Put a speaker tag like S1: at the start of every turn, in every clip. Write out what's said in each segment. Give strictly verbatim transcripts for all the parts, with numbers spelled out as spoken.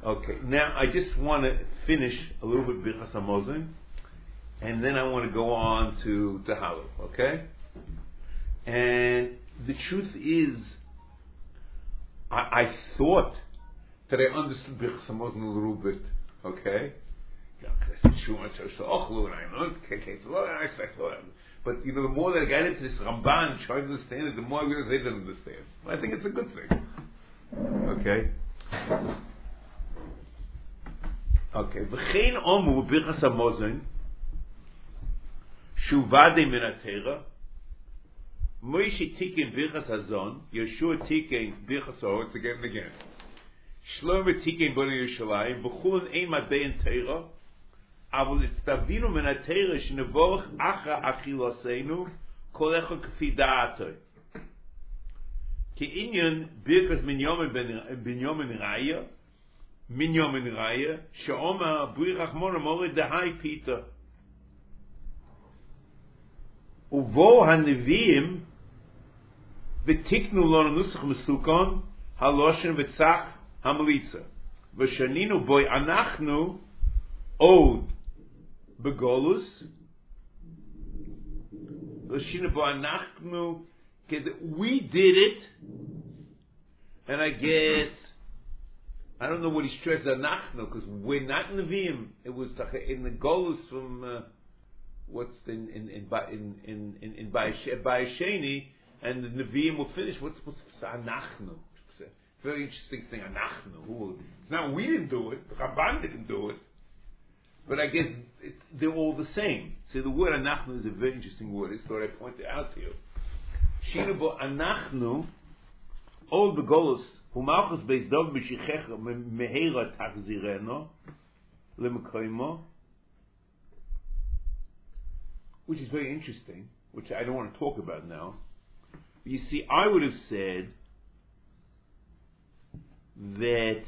S1: Okay, now I just want to finish a little bit Birchas Hamazon, and then I want to go on to the Halal, okay? And the truth is, I, I thought that I understood Birchas Hamazon a little bit, okay? But you know, the more that I got into this Ramban, trying to understand it, the more I realized I didn't understand. I think it's a good thing. Okay? Okay. V'chein omu Birchas Hamazon shuvade min haTorah Moshe tiken Birchas Hazon, Yeshua tiken Birchas Ha'or, again and again. Shlomo tiken Bnei Yerushalayim, b'chulin ein madein Torah, avol itztavdinu min haTorah shnevorach acha achiloseinu kol echad k'fi da'atoi. Ke'inyan Birchas Binyamin Binyamin Raya, Binyamin Raya, she'omar Bri Rachmona Mored dehai Pita. Uvo hanevim v'tiknu lo nusach mesukon haloshen v'tzach hamlitza v'shaninu boy anachnu od begolus v'shaninu boy anachnu we did it, and I guess I don't know what he stressed anachnu because we're not neviim. It was in the golus from. Uh, What's in in in in in in, in Bayesheni, and the Nevi'im will finish. What's what's anachnu? It's a very interesting thing. Anachnu. Who? Now we didn't do it. The Ramban didn't do it. But I guess it's, they're all the same. See, the word anachnu is a very interesting word. It's what I pointed out to you. Shinabu anachnu all begolos humalchus beis dov b'shichecha mehera tachzireno lemekaymo. Which is very interesting, which I don't want to talk about now. You see, I would have said that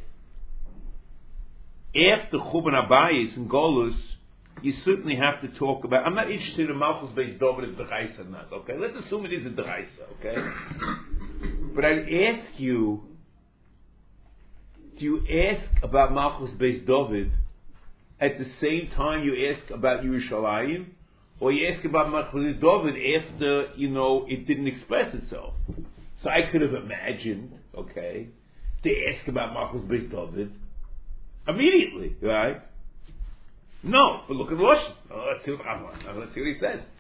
S1: after Churban Abayis and Golus, you certainly have to talk about. I'm not interested in Malchus Beis David as Deraisa or not. Okay, let's assume it is a Deraisa. Okay, but I'd ask you: do you ask about Malchus Beis David at the same time you ask about Yerushalayim? Or you ask about Malchus David after, you know, it didn't express itself. So I could have imagined, okay, to ask about Malchus Beis David immediately, right? No, but look at Loshen. Oh, let's see what let's see what he says.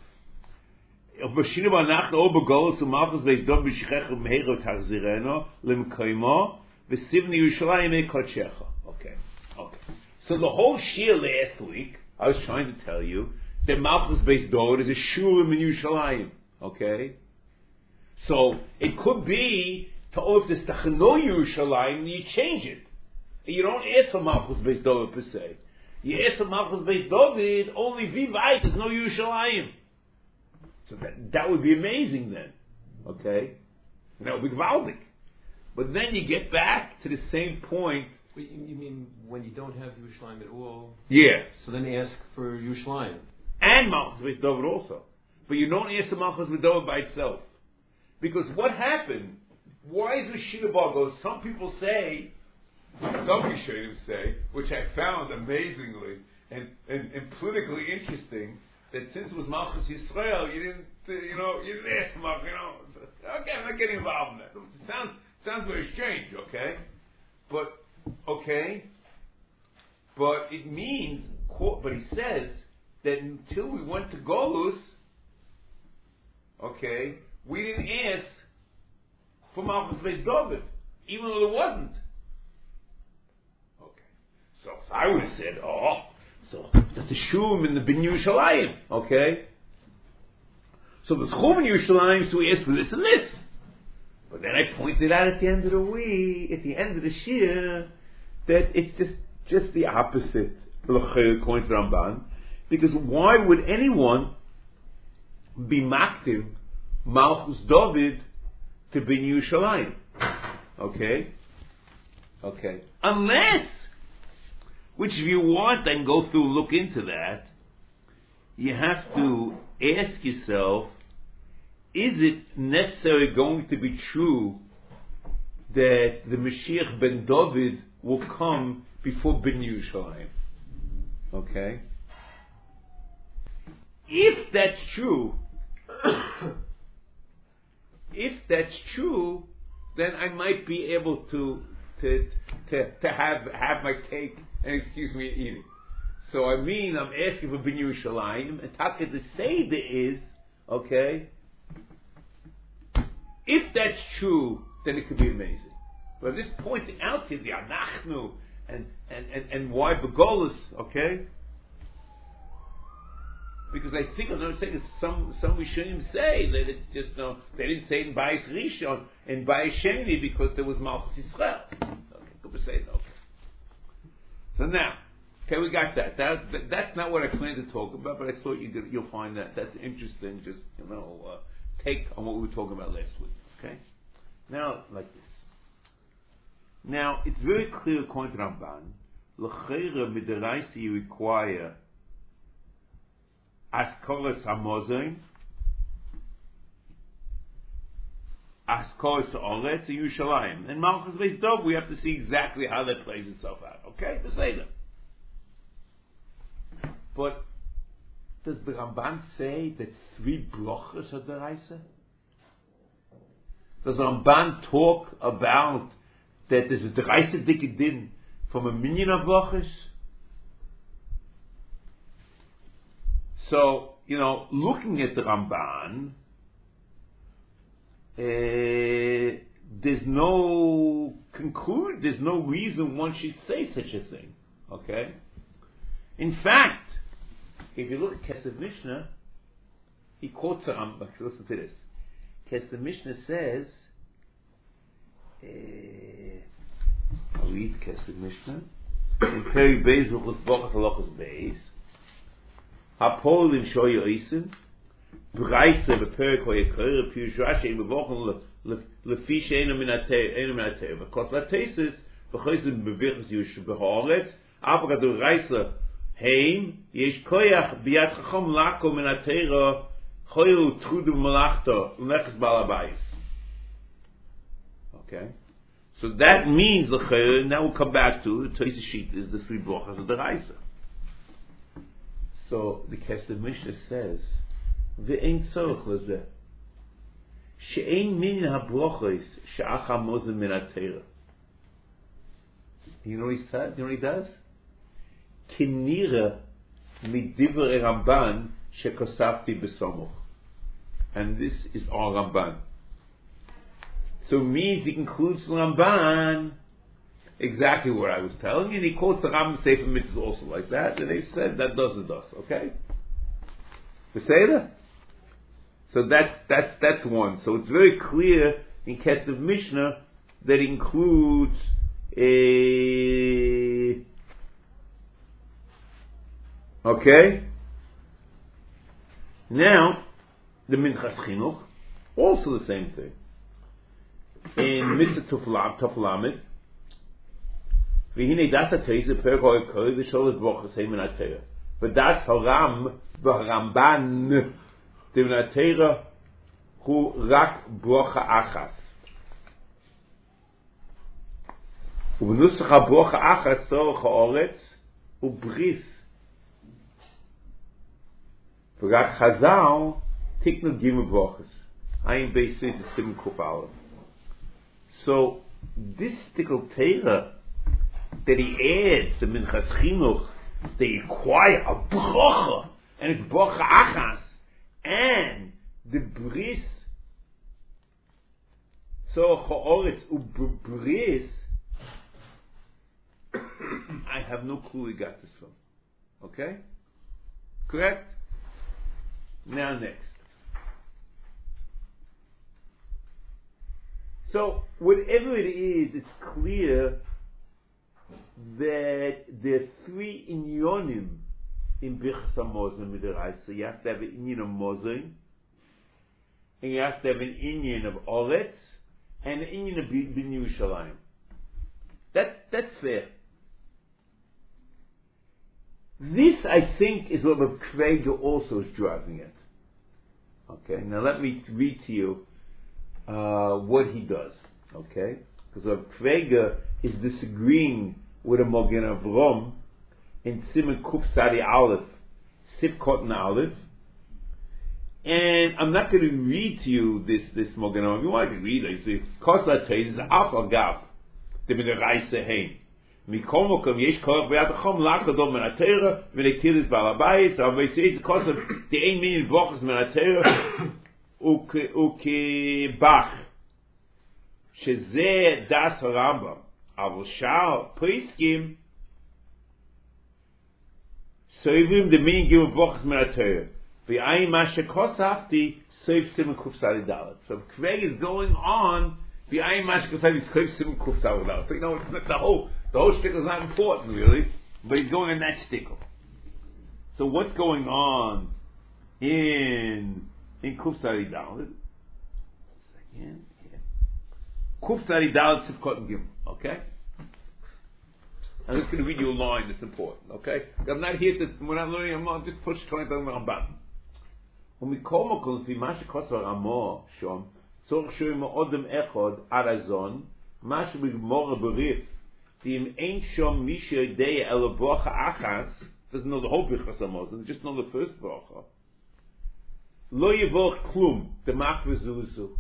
S1: Okay, okay. So the whole shir last week, I was trying to tell you that Malchus Beis David is a shurim in Yerushalayim. Okay? So, it could be, to oh, if there's Tachano Yerushalayim, you change it. You don't ask for Malchus Beis David per se. You ask for Malchus Beis David, only Vivait, there's no Yerushalayim. So that, that would be amazing then. Okay? And that would be Gvaldik. But then you get back to the same point.
S2: You mean when you don't have Yerushalayim at all?
S1: Yeah.
S2: So then ask for Yerushalayim.
S1: And Malchus Beis David also. But you don't ask the Malchus Beis David by itself. Because what happened? Why is Mashiach Bar? Some people say, some Rishonim say, which I found amazingly and, and, and politically interesting, that since it was Malchus Yisrael, you didn't, uh, you know, you didn't ask Malchus, you know. Okay, I'm not getting involved in that. It sounds, sounds very strange, okay? But, okay? But it means, but he says, that until we went to Golus, okay, we didn't ask for Malchus Beis David, even though there wasn't. Okay, so, so I would have said, oh, so that's a shum in the Bin Yerushalayim, okay? So there's chum in Yerushalayim, so we asked for this and this. But then I pointed out at the end of the week, at the end of the shir, that it's just just the opposite, according to Ramban. Because why would anyone be maktiv Malchus David to Bin Yerushalayim? Okay? Okay. Unless, which if you want and go through, look into that, you have to ask yourself, is it necessarily going to be true that the Mashiach ben David will come before bin Yerushalayim. Okay? If that's true, if that's true, then I might be able to to to, to have have my cake and excuse me eating. So I mean, I'm asking for bin Yerushalayim, and Taka the Seder is okay. If that's true, then it could be amazing. But this pointing out to the Anachnu and and and, and why Begolus, okay? Because I think I'm not saying that some some Rishonim say that it's just no, they didn't say it in Bayis Rishon and Bayis Sheni because there was Malchus Yisrael. Okay, good to say okay. So now, okay, we got that. That, that. That's not what I planned to talk about, but I thought you could, you'll find that that's interesting. Just you know, uh, take on what we were talking about last week. Okay, now like this. Now it's very clear according to Ramban, l'cheira midaraisi you require Askolas Hamozin, Askolas Oretz, and Yerushalayim. And Malchus Beis Dov, we have to see exactly how that plays itself out. Okay? The Seder. But does the Ramban say that three brochas are deraisa? Does the Ramban talk about that there's a deraisa dikidin from a minyan of brochas? So, you know, looking at the Ramban, uh, there's no conclude, there's no reason one should say such a thing. Okay? In fact, if you look at Kesef Mishnah, he quotes the Rambam. Listen to this. Kesef Mishnah says, uh, I'll read Kesef Mishnah. In Peri Beis, Luchos Bochas, Halachos Beis, Hapolim shoyu isim, Braise beperek hoyekor, Pirush Rashi bevochen lefi she'ena minatei, ena minatei. Because latesis v'choizim bevirchus yush behoretz, aber du reise heim, yesh koyach biyad chacham lako minatei choyu trudu malachto u'nechas balabayis. Okay, so that means the now we'll come back to the Tosis sheet is the three brachas of the reise. So the Kesef Mishnah says, "Ve'ein tzorich lezeh, she'ein min habrachos she'ach hamozin min haTorah." You know what he says? You know what he does? Kinira midivrei Ramban shekosafti besomuch, and this is all Ramban. So it means he concludes Ramban exactly what I was telling you, and he quotes the Rambam Sefer Mitzvahs also like that, and they said that does it does, okay? The Seder? So that's, that's, that's one. So it's very clear in Kesef Mishnah that it includes a, okay? Now, the Minchas Chinuch, also the same thing. In Mitzvah Tuflamet, V'hinei das ha-teise perek ho'ekoi v'sholos brochas heim min ha-Torah. V'das haram v'Ramban de min ha-Torah hu rak brocha achas. U'v'nusach ha-brocha achas tzorech ha'oretz u'bris. V'rak Chazal tiknu gimel brochas. Ayin beis is a sieben kuf aleph. So this tickle Torah that he adds the Minchas Chinuch, they acquire a bracha, and it's bracha achas, and the bris, so ha'oretz u'bris, I have no clue where he got this from. Okay? Correct? Now next. So, whatever it is, it's clear that there are three inyonim in Birchas HaMozon Midaraisa. You have to have an inyan of Mozon, and you have to have an inyan of Oretz, and an inyan of Bin Yerushalayim. That, that's fair. This, I think, is what Rav Krieger also is driving at. Okay, now let me read to you uh, what he does. Okay, because Rav Krieger is disagreeing with a Mogen Avram in Siman Kuf Sadi Aleph, Sifkot and Aleph. And I'm not going to read to you this this Mogen Avram. You want to read it? You see, Kosar Teis is Af Agav, the Minerais Seheim. Mikol Mokom Yesh Korach Be'at Achom Lakadom Men HaTeira V'Nektilis Balabayis. Rabbi says Kosar the Ein Min Vochas Men HaTeira Uke Bach Shezeh Das Rambam Avol Shal Priskim Soivim the Min Gimel Vochas Men HaTeira V'Ayin Mashe Kosafti Soiv Simen Kuf Sadi Dalet. So Kveg is going on V'Ayin Mashe Kosafti Soiv Simen Kuf Sadi Dalet. So you know it's not the whole The whole shtickle is not important, really, but he's going on that shtickle. So what's going on in in Kuf Sadi Dalet? Again, here. Kuf Sadi Dalet Sifkot and Gimel. Okay, I'm just going to read you a line that's important. Okay, I'm not here to. We're not learning. I'm just push twenty Rambam. When we call Mokol fi Mashe Kosar Amor Shom Tzorch Shoyim Odem Echod Arazon Mashe B'Gemora Berif. The ain't shom misha day el bracha achas doesn't know the whole Birchas Hamazon, just know the first bracha. Lo yivoch klum the makvezuzu.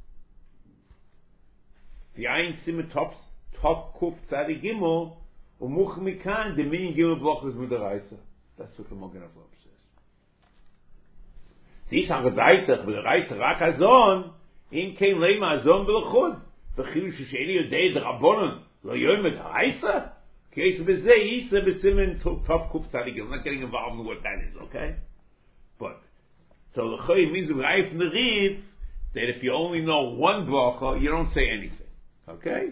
S1: The ein simen top top kuf tzadi gimel umuch mikan the min gimel brachas mit der Reise. That's what the Mogen Avram says. Die sage weiter mit der Reise rakazon in kein lema azon belchud. The chilush sheli day the rabbonon. Lo yom et Reise? Okay, so bezeh yisa besimen top kuf tzadi gimel. I'm not getting involved in what that is, okay? But so the Choy means the Reif Neriv that if you only know one bracha, you don't say anything. Okay?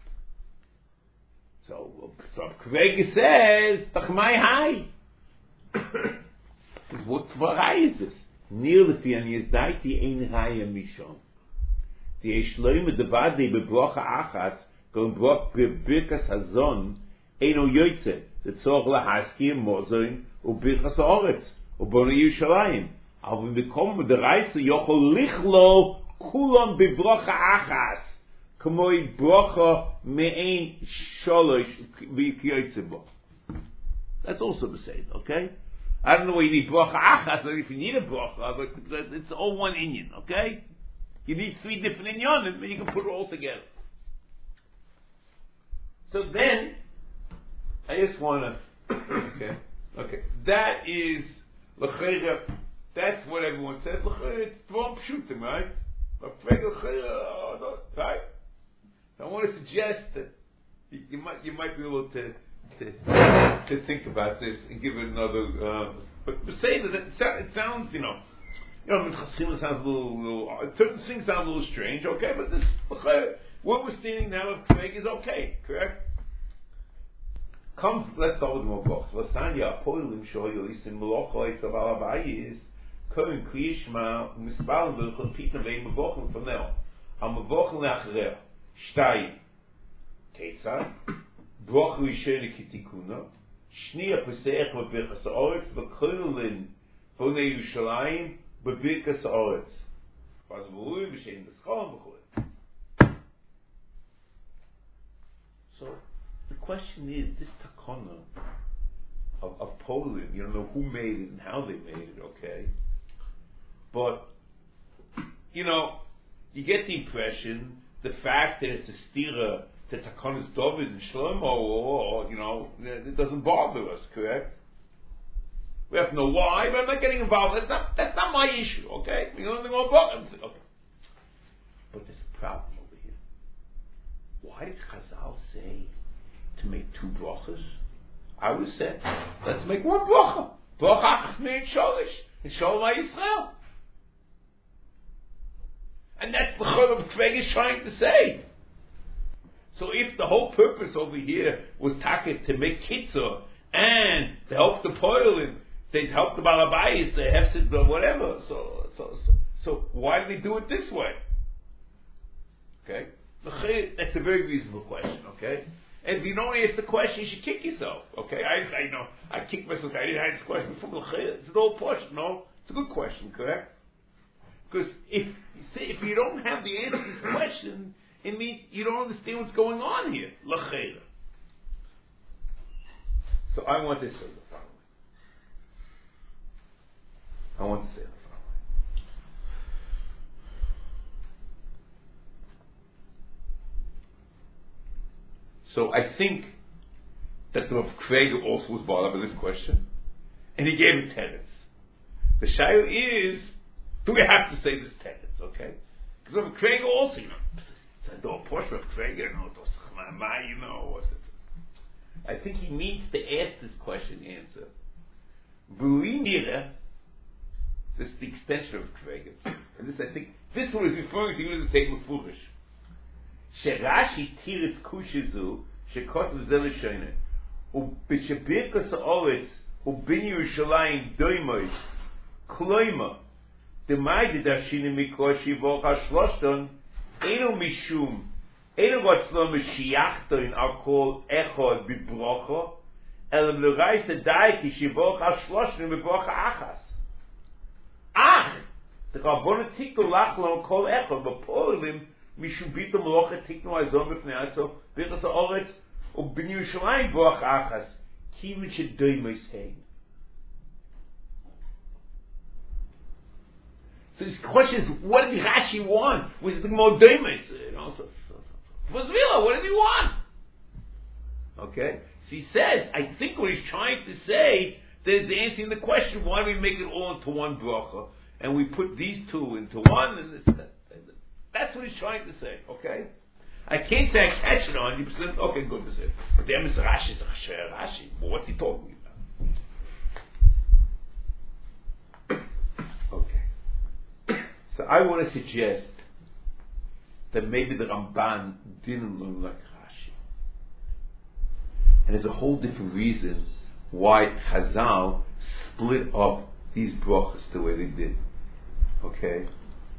S1: So, so Kveg says, Tachmai Hai. What Tvarai is this? Nir lefi ani ezdaiti ein Raya Mishon. The Eshloim Devadei bebracha achas going brought Birkas Hazon Eino Yoytze the Tzorch Lahaski Mozoin uBirkas Oretz uBona Yerushalayim. Aber wir bekommen mit der Reise Yochol Lichlo Kulon bebracha achas Kamoi bracha me'ein sholosh v'yikyotzebo. That's also the same, okay? I don't know why you need bracha achas, or if you need a bracha, but it's all one inyan, okay? You need three different inyanim, and you can put it all together. So then, I just want to, okay, okay, that is, l'chayra, that's what everyone says, l'chayra, it's dvom pshutim, right? Right? I want to suggest that you, you might you might be able to to, to think about this and give it another. Uh, but but say that it, it sounds, you know, you know, Chassidus sounds a little, little. Certain things sound a little strange, okay? But this what we're seeing now of Kveg is okay, correct? Come, let's start with more books. Lasanya Apolim Shoyos in Melochoy Tzaval Abayis Kohen Kriyishma Mispal Vilchot Pita Veim Mavochim from now. Am Mavochim Leachrei. Shtay Ketzad Broch Rishon Kitikuna Shniya Pesach B'Birkas Ha'Oretz V'Kolin Bonei Yerushalayim B'Birkas Ha'Oretz V'Azvurim V'Shein B'Schol V'Chol. So the question is, this takana of, of Poland, you don't know who made it and how they made it, okay? But you know, you get the impression the fact that it's a stira to Takanas David and Shlomo, or, or, you know, it doesn't bother us, correct? We have to know why, but I'm not getting involved. That's not, that's not my issue, okay? You don't think I'll bother. Okay. But there's a problem over here. Why did Chazal say to make two brachas? I would have said, let's make one bracha. Bracha achas me'en sholish. And Shalom Yisrael. And that's the Chol of Kveg is trying to say. So if the whole purpose over here was taket to make kitzur and to help the poilim, they help the balabayis, the hefsid, whatever. So, so, so, so why do they do it this way? Okay, that's a very reasonable question. Okay, and if you don't answer the question, you should kick yourself. Okay, I, I know I kicked myself. I didn't answer the question before. It's an old question. No, it's a good question. Correct. Because if you say, if you don't have the answer to this question, it means you don't understand what's going on here. L'cheira. I want to say the following. I want to say the following. So I think that the Rav Krieger also was bothered by this question, and he gave him tenets. The shaila is, do we have to say this tenets, okay? Because Rav Krieger also, you know, it's a Porsche Rav Krieger, you know, you know, what's it? I think he needs to ask this question and answer. Bulimira, this is the extension of Krieger, and this, I think, this one is referring to even the same Mefurish. Sherashi tiritz kushizu shekosav zelishayne ubishebirkas haaretz ubin Yerushalayim doimois kloima demaide dashine mikor shivor hashloshton eno mishum eno gotzlo meshiachton al kol echod bibrocha elam l'raisa dai ki shivor hashloshton bibrocha achas ach the rabbanon tiknu lachlo kol echod b'polim Mishum bitum locha tiknu azon b'fnei aso birkas haaretz ubin Yerushalayim b'roach achas kivin shedoimos hein. So this question is, what did Rashi want? Was it the more doimos? You know, so, so, so. Was real? What did he want? Okay, so he says, I think what he's trying to say that is answering the question: why do we make it all into one bracha and we put these two into one and this? That, That's what he's trying to say, okay? I can't say I catch it on one hundred percent. Okay, good to say. But then Mister Rashi is Rashi. Well, what's he talking about? Okay. So I want to suggest that maybe the Ramban didn't learn like Rashi. And there's a whole different reason why Chazal split up these brachas the way they did. Okay?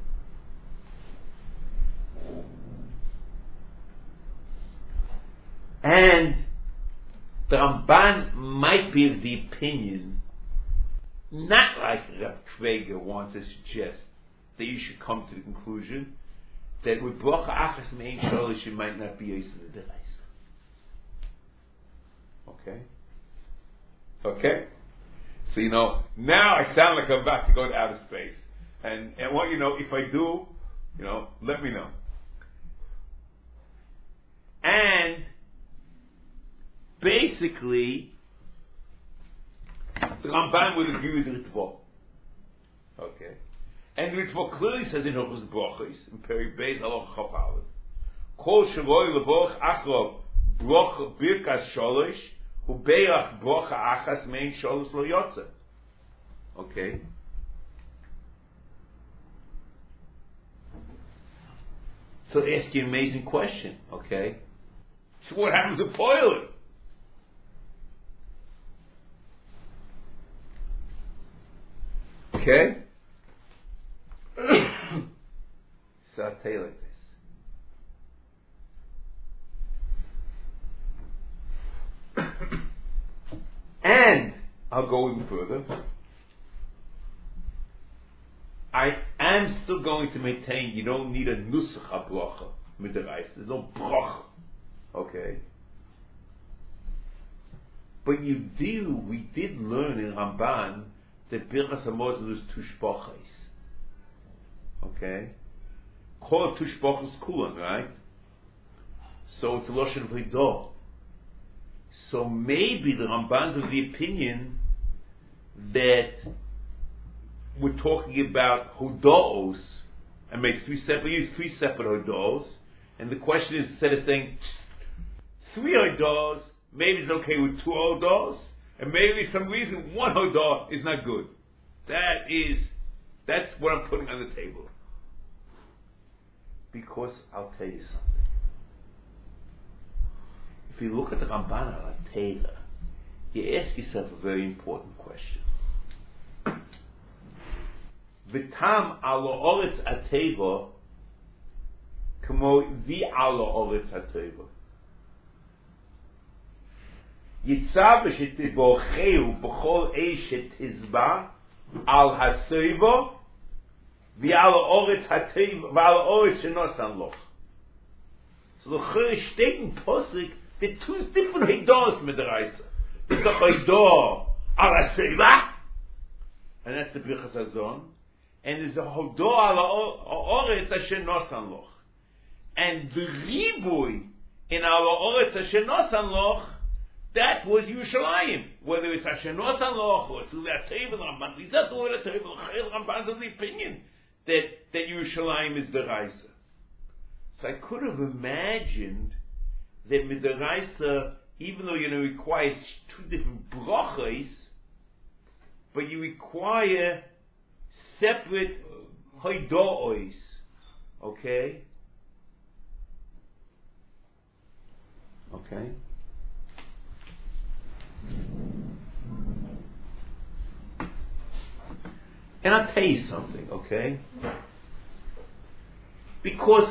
S1: And the Ramban might be of the opinion, not like Rav Krieger wants to suggest, that you should come to the conclusion that with bracha achas mein shalish it might not be yosef the deraisa. Okay? Okay? So you know, now I sound like I'm about to go to outer space. And and what you know, if I do, you know, let me know. And basically, the Ramban would agree with the Ritva. Okay. And the Ritva clearly says in Hilchos Brachos, in Peri Beis Halacha Chaf Aleph, Kol Shavoi Levorach Achrov Broch Birkas Sholosh Ubeirach Brocha Achas Mein Sholosh Lo Yotze. Okay. So they ask you an amazing question, okay? So what happens to Poiler? Okay? So I'll tell you like this. And I'll go even further. I am still going to maintain you don't need a nusach ha-bracha mid'oraisa. There's no bracha. Okay? But you do, we did learn in Ramban that Birchas Hamazon is two shpachos. Okay? Kol two shpachos kulan, right? So it's a Lashon V'Hidah. So maybe the Ramban's of the opinion that we're talking about hodaos and make three separate, use three separate hodaos, and the question is, instead of saying three hodaos, maybe it's okay with two hodaos, and maybe for some reason one hodah is not good. That is, that's what I'm putting on the table. Because I'll tell you something. If you look at the Ramban al Teva, you ask yourself a very important question. V'tam ala oretz ateva kamo vi ala oretz ateva. Yitzav shetibocheu b'chol eishet hizba al haseva vi ala oretz ateva v'ala oretz shenosan loch. So the Chur steht in Posik, the two different Hidos mid'oraisa. It's the Hodah ala Seva, and that's the Birchas Hazon. And there's a Hodah ala Oretz Asher Nosan Loch. And the Riboy in ala Oretz Asher Nosan Loch, that was Yerushalayim. Whether it's Asher Nosan Loch or it's Ula Tevil Ramban, is that the word of Tevil? Ramban is the opinion that, that Yerushalayim is the Raisa. So I could have imagined that Midaraisa, even though you know requires two different brachos, but you require separate hoidoos, okay? Okay. And I'll tell you something, okay? Because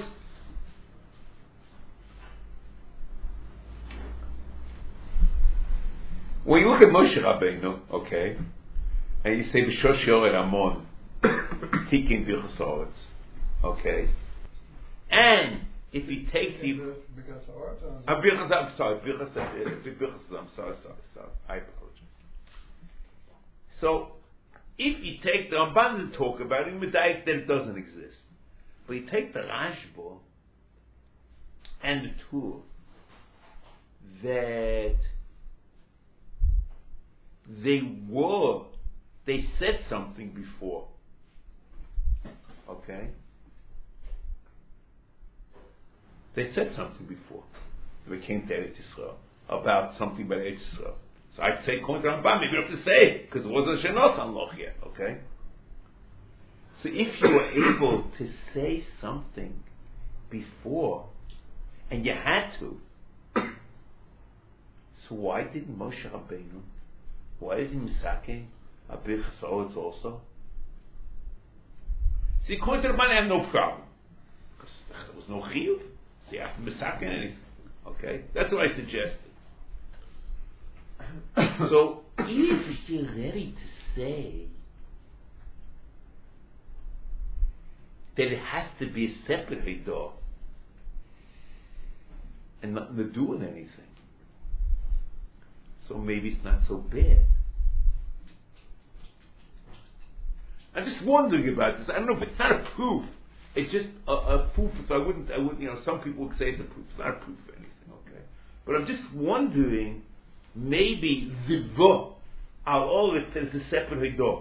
S1: when you look at Moshe Rabbeinu, okay, and you say B'shosh Yored Amon, Tikin Birchas Haaretz, okay, and if you take the
S3: Birchas Haaretz,
S1: I'm Birchas, I'm sorry, Birchas, Birchas, I'm sorry, sorry, sorry, I apologize. So, if you take the Ramban to talk about it, Medayik, then it doesn't exist. But you take the Rashba and the Tur that they were, they said something before. Okay? They said something before. They came to Eretz Yisrael about something about Eretz Yisrael. So I'd say, according to Rambam, maybe you have to say it, because it wasn't a Shenos Loch yet, okay? So if you were able to say something before, and you had to, so why didn't Moshe Rabbeinu, why is he Misake a Birchas Haaretz also? See, according to Rambam, I have no problem, because there was no chiyuv, so you have to Misake anything, okay? That's what I suggested. So, if you're ready to say that it has to be a separate Haidah and nothing to do with anything, so maybe it's not so bad. I'm just wondering about this. I don't know if it's not a proof. It's just a, a proof. So I wouldn't, I wouldn't, you know, some people would say it's a proof. It's not a proof for anything, okay? But I'm just wondering, maybe the Vo al Oretz is a separate Haidah.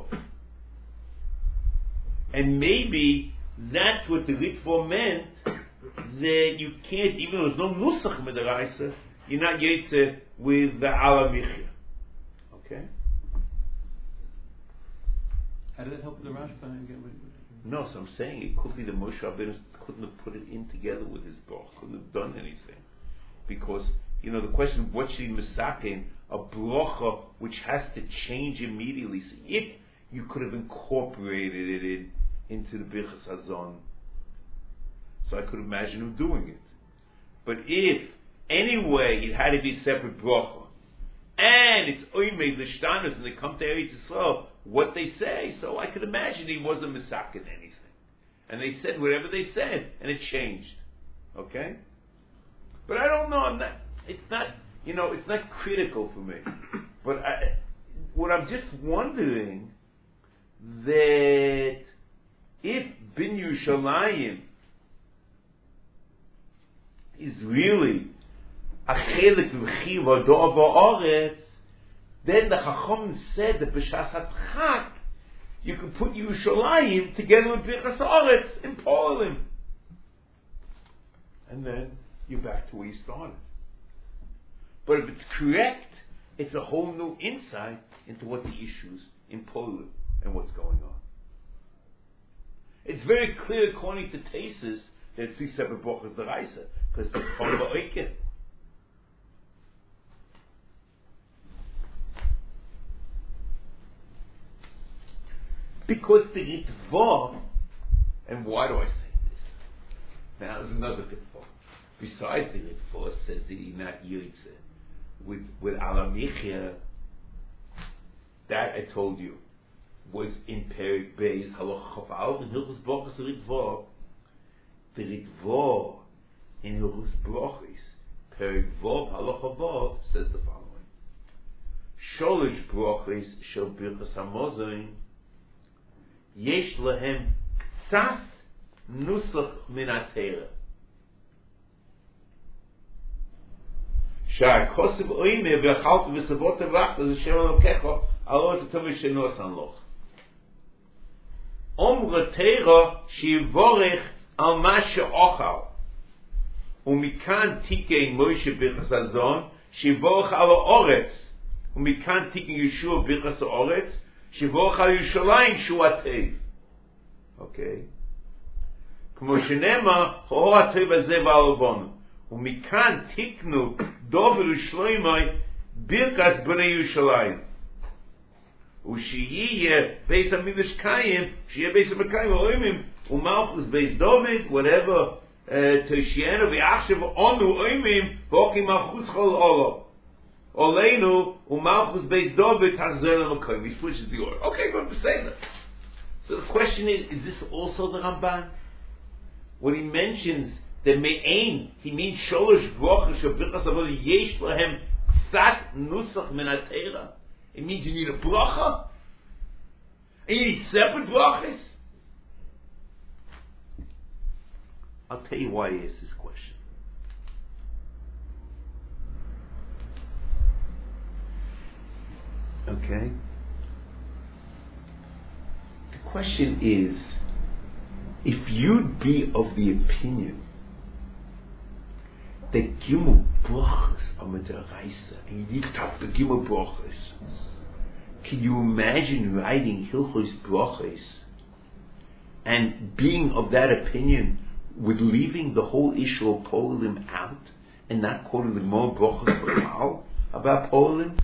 S1: And maybe that's what the Ritva meant, that you can't, even though there's no Nusach Medaraisa, you're not Yetze with the Ala Michya. Okay?
S2: How did that help the Rashba again?
S1: No, so I'm saying it could be the Moshe Rabbeinu couldn't have put it in together with his Bach, couldn't have done anything. Because, you know, the question, what should he Mesakein? A Bracha which has to change immediately. So if you could have incorporated it in, into the Birchas Hazon, so I could imagine him doing it. But if, anyway, it had to be a separate Bracha, and it's Oimei L'Shtanos, and they come to Eretz Yisrael, what they say, so I could imagine he wasn't Mesakein anything. And they said whatever they said, and it changed. Okay? But I don't know, I'm not, it's not, you know, it's not critical for me. But I, what I'm just wondering, that if Bin Yerushalayim is really a chelik v'chi v'ado v'oretz, then the Chacham said that b'shas hatchak you can put Yerushalayim together with Birchas Haaretz in Poland, and then you're back to where you started. But if it's correct, it's a whole new insight into what the issues in Poland and what's going on. It's very clear, according to Tesis, that it's three separate brachos deraisa, because it's from the Oiket. Because the Ritva, and why do I say this? Now there's another Ritva. Besides the Ritva says that he's not Yirtze. With with Alamichia, that I told you was in Perik Beis Halach Chaf Aleph in Hilchos Brachos Ritva. The Ritva in Hilchos Brachos Perik Vav Halach Vav says the following: sholish brochis shel birchas hamazon yesh lehem tzas nusach min haTeira. שהכוסף אוימה ואכלת וסבות וברכת זה שם אלוקיך על עוד הטוב שנוסן לך. אומר תירה שיבורך על מה שאוכל. ומכאן תיקן מוישה ברכס הזון שיבורך על האורץ. ומכאן תיקן ישוע ברכס האורץ שיבורך על ירושלים שהוא הטוב. אוקיי? כמו שנאמר, האור הטוב הזה והלבון. ומכאן תיקנו דובר ושלוימי ברכס בני ירושלים. ושיהיה בית המקדש קיים, שיהיה בית המקיים האוימים, ומלכוס בית דוד, whatever, תשיינו ועכשיו אנו אוימים, ואוקים מלכוס כל עולו. עולנו ומלכוס בית דוד תחזר למקיים. He switches the order. Okay, good, say that. So the question is, is this also the Ramban? When he mentions the me'ain, he means sholosh brochas shel birchas hamazon yesh lahem ksat nusach min haTeira. It means you need a bracha? And you need separate brachas? I'll tell you why he asked this question. Okay? The question is, if you'd be of the opinion the Gimel Brachas are Midaraisa, and you need to talk the Gimel Brachas. Can you imagine writing Hilchos Brachas and being of that opinion with leaving the whole issue of Polim out and not calling the Gimel Brachas for all about Polim?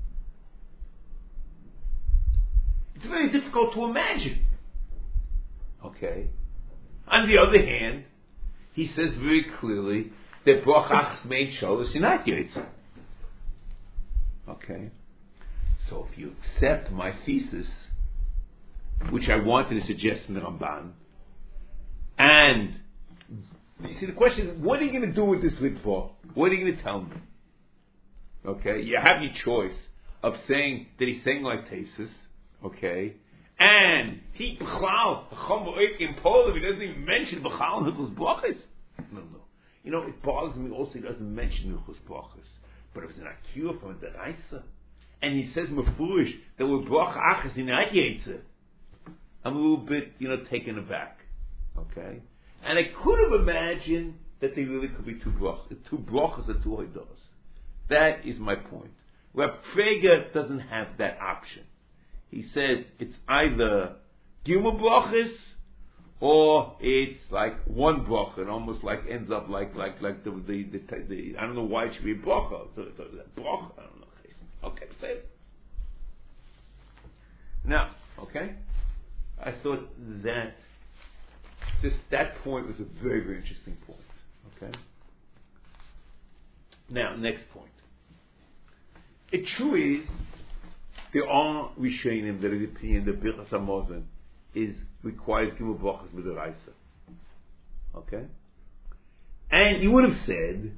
S1: It's very difficult to imagine. Okay? On the other hand, he says very clearly that brachas made sholosh not yotze. Okay, so if you accept my thesis, which I wanted to suggest in the Ramban, and you see the question is, what are you going to do with this litva? What are you going to tell me? Okay, you have your choice of saying that he's saying like thesis, okay, and he b'chlal b'chom b'oik in Poland, he doesn't even mention b'chal and hilchos brachas. No, no. You know, it bothers me also he doesn't mention Hilchos Brachas. But if it's an akiyah from the Raisa, and he says mefurish that we're bracha achas in Yetze, I'm a little bit, you know, taken aback. Okay? And I could have imagined that they really could be two brachas, two brachas or two hoidos. That is my point. Reb Prager doesn't have that option. He says it's either Gimel Brachas or it's like one bracha, and almost like ends up like like like the the, the, the I don't know why it should be a bracha. The, the, the bracha, I don't know. Okay, say it. Now, okay, I thought that just that point was a very very interesting point. Okay. Now, next point. It true is there are Rishonim that are the opinion that Birchas Hamazon is requires Gimel Brachas Midaraisa. Okay? And you would have said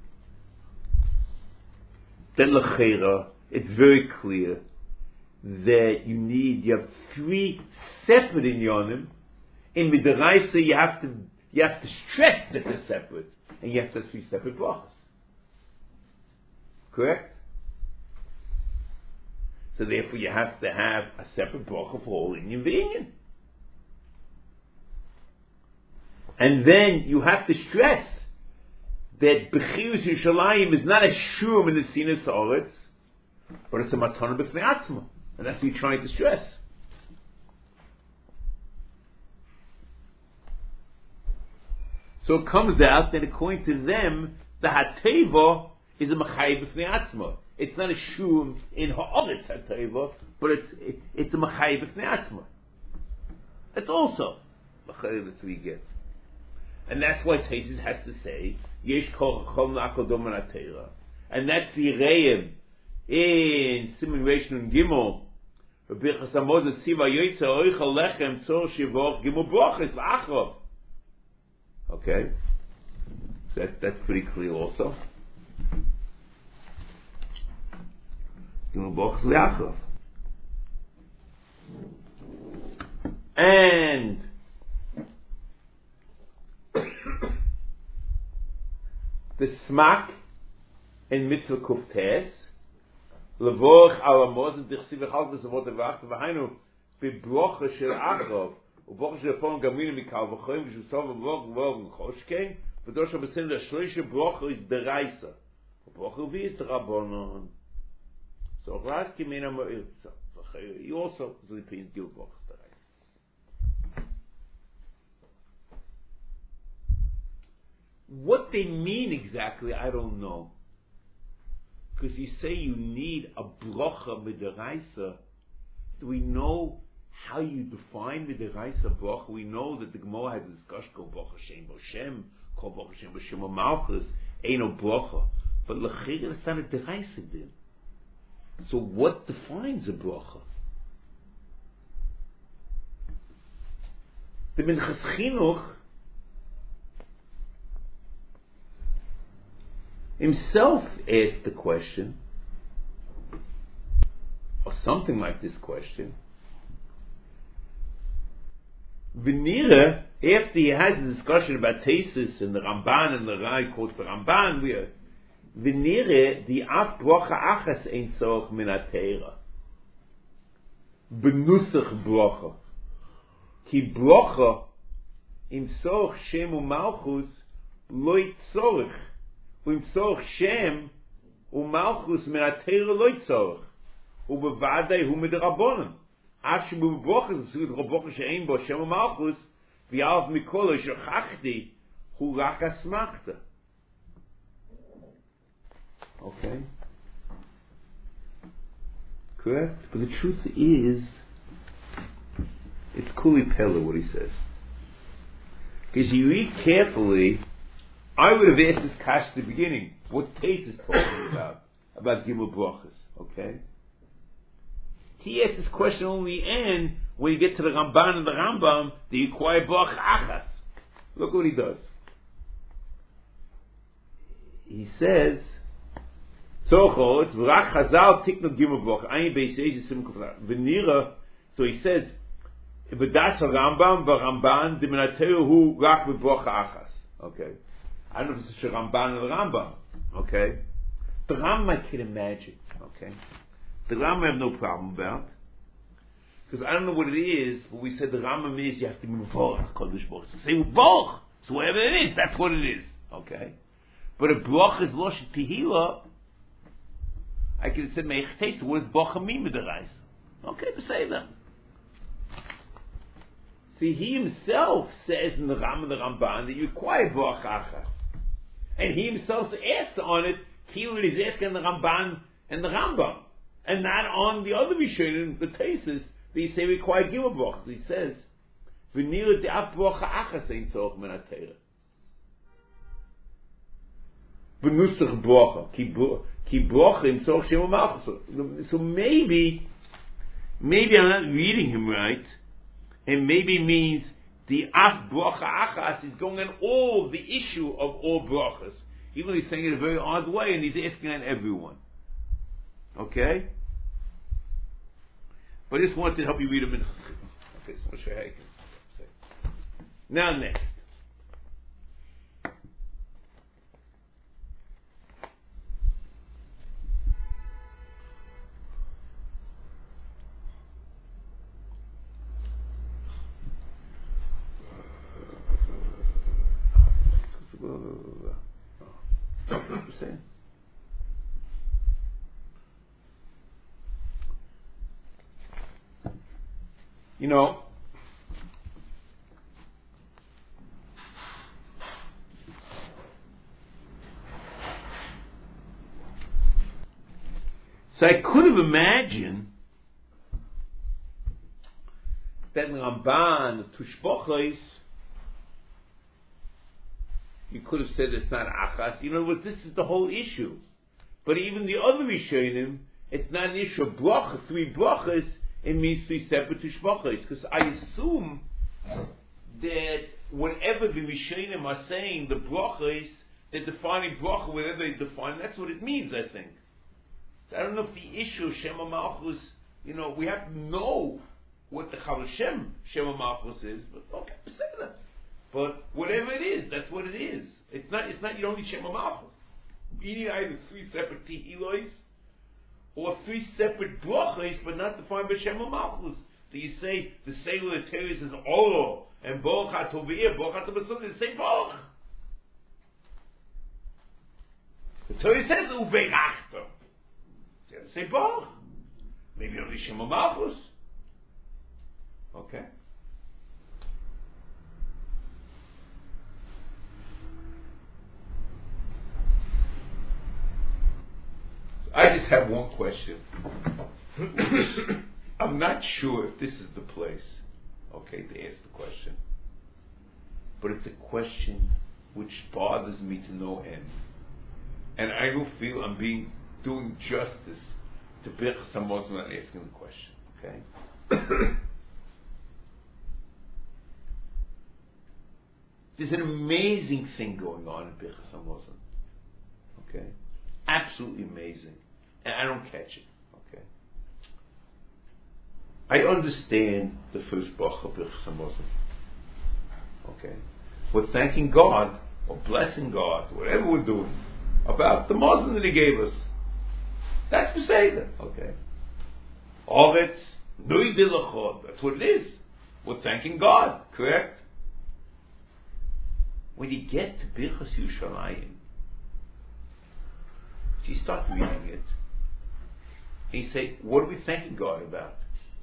S1: that L'cheira, it's very clear that you need, you have three separate inyanim. In Midaraisa you have to you have to stress that they're separate, and you have to have three separate brachas. Correct? So therefore you have to have a separate bracha for all inyan v'inyan. And then you have to stress that Bechirus Yerushalayim is not a shum in the Sinus Haaretz, but it's a matana b'fnei atzma. And that's what you're trying to stress. So it comes out that according to them, the Hateva is a Machai b'fnei atzma. It's not a shum in Haaretz Hateva, but it's it, it's a Machai b'fnei atzma. It's also Machai that's what you get. And that's why Taisus has to say, Yesh kol chol na'akol dom min haTeira. And that's the Reim in Siman Reish Nun Gimel, Birchas Hamazon, Siva Yoytze Oichel Lechem Tzor Shivor Gimel Brachas V'Achrov. Okay? So that, that's pretty clear also. Gimel brachas liachov. And the smak in mitzvah kuftes levorch alamot and dichsiv echaltes avot evachta v'hainu bebrocha shel achov ובrocha shel fon gamina mikal v'choyim v'shusov v'vog v'vog v'choshkein v'dosha b'sin l'shloisha brocha is deraisa v'brocha v'is rabbonon so ras kimena mo'il he also zipin gil brocha deraisa. What they mean exactly, I don't know. Because you say you need a brocha midaraisa. Do we know how you define midaraisa brocha? We know that the Gemara has a discussion called brocha shem b'shem, called brocha shem b'shem malchus, ain't no brocha. But l'chira it's not a deraisa din. So what defines a brocha? The Minchas Chinuch himself asked the question, or something like this question. Venira, after he has a discussion about Tesis and the Ramban and the Rai quotes the Ramban, we are Venira, the af brocha achas ein soch min atera. Benusach brocha. Ki brocha im soch shem u'malchus loy tzorich. Um soch shem u'malchus min atera loy tzorich. Ubevadei hu mit rabbonen. Ash bu brochas zu brocha shein bo shem u'malchus v'yalv mikol shachachti hu rak asmachta. Okay. Correct? But the truth is, it's kuli pella what he says. Because you read carefully, I would have asked this kash at the beginning. What Tais is talking about? About Gimel Brachas. Okay? He asked this question only in when you get to the Ramban and the Rambam, do you acquire Brach Achas? Look what he does. He says, so he says, V'das Rambam v'Ramban diminateu hu rak b'brocha achas. Okay, I don't know if it's a Ramban or the Rambam. Okay, the Rambam I can imagine. Okay, the Rambam I have no problem about because I don't know what it is, but we said the Rambam is you have to be mevorach kodesh baruch. Say mevorach, so whatever it is, that's what it is. Okay, but a brocha is losh tehila. I could have said meich teis. What does brocha mean with the rice? Okay, to say that. See, he himself says in the Ram and the Ramban that you acquire Brach Achas. And he himself asked on it, Kiel is asking the Ramban and the Rambam. And not on the other Rishonim, the Tesis, that you say we acquire Gimel Brach. He says, V'nira de'af Brach Achas ein tzorach min ha'teira. V'nusach Bracha. Ki Bracha im tzorach shem u'malchus. So maybe, maybe I'm not reading him right. And maybe means the af bracha achas is going on all the issue of all brachas. Even though he's saying it in a very odd way, and he's asking on everyone. Okay? But I just wanted to help you read a minute. Okay, so I'll show you how you can say. Now next. You know, so I could have imagined that in Ramban, Tushbochos, you could have said it's not achas. You know what? This is the whole issue. But even the other Rishonim, it's not an issue of bracha, three brachas. It means three separate tushbachos. Because I assume that whatever the Rishonim are saying, the brachos, they're defining bracha, whatever they define, that's what it means, I think. So I don't know if the issue of Shema Malchus, you know, we have to know what the Chal Hashem Shema Malchus is, but okay, say that. But whatever it is, that's what it is. It's not. It's not. You don't need Shema Malchus. You need either three separate Tehillos or three separate brachos, but not defined by Shema Malchus. So you say the Selah of Teres is Oro and Baruch HaTovir, Baruch HaTovir, the same Baruch. The Torah says Uberachta. So the same Baruch. Maybe only Shema Malchus. Okay. I just have one question. I'm not sure if this is the place, okay, to ask the question. But it's a question which bothers me to no end. And I don't feel I'm being doing justice to Birchas Hamazon when asking the question, okay? There's an amazing thing going on in Birchas Hamazon, okay? Absolutely amazing. And I don't catch it, okay? I understand the first bracha of Birchas Hamazon, okay? We're thanking God, or blessing God, whatever we're doing, about the Muslim that He gave us. That's Beseder, okay? Oretz, Nui Dilachot, that's what it is. We're thanking God, correct? When you get to Birchas Yerushalayim, so you start reading it, and you say, what are we thanking God about?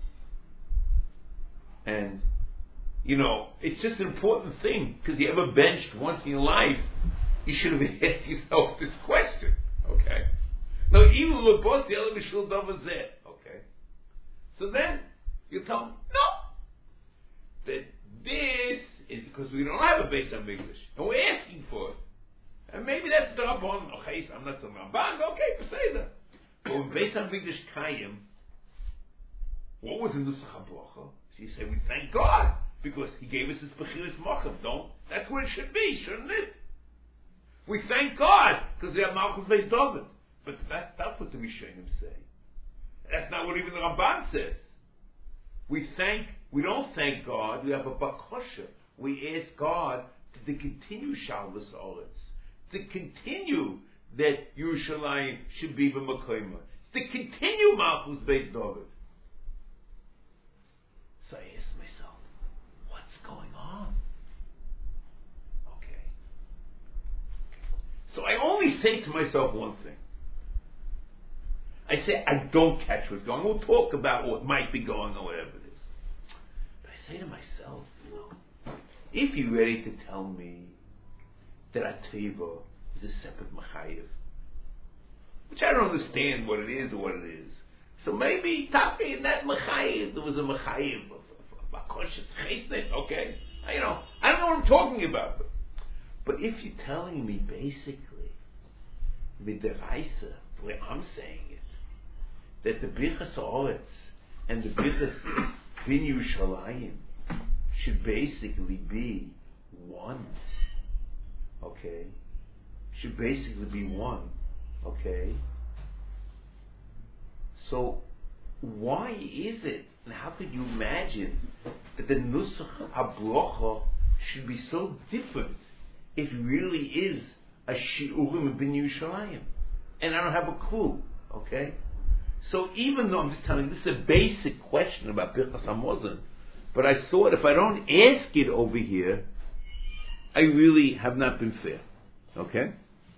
S1: And, you know, it's just an important thing, because you ever benched once in your life, you should have asked yourself this question, okay? Now, even Lebos Yelem Mishul Davazeh, okay? So then, you tell them, no! That this is because we don't have a Beis HaMikdash, and we're asking for it. And maybe that's the Rabban, okay, I'm not saying Rabban, okay, Beseder. But when Beis HaMikdash Kayim, what was in the Nusach HaBracha? So you say, we thank God, because He gave us His Bechiras Mochav, don't? That's where it should be, shouldn't it? We thank God, because we have Malchus Beis David. But that, that's what the Rishonim say. That's not what even the Ramban says. We thank, we don't thank God, we have a bakosha. We ask God to, to continue Shalvus Oretz, to continue that Yerushalayim should be b'Makoyma, to continue Malchus Beis David. So I ask myself, what's going on? Okay. So I only say to myself one thing. I say, I don't catch what's going on. We'll talk about what might be going on or whatever it is. But I say to myself, you know, if you're ready to tell me that Ateva is a separate Machayev, which I don't understand what it is or what it is. So maybe, Tafi, in that Machayev, there was a Machayev of Bakoshes Chesnet, okay? I, you know, I don't know what I'm talking about. But, but if you're telling me basically, with the Reise, the way I'm saying it, that the Birchas Ha'oretz and the Birchas Bin Yerushalayim should basically be one. Okay? Should basically be one. Okay? So, why is it, and how could you imagine that the Nusach HaBrocha should be so different if it really is a Shi'urim Bin Yerushalayim? And I don't have a clue. Okay? So even though I'm just telling you, this is a basic question about Birchas Hamazon, but I thought if I don't ask it over here, I really have not been fair. Okay?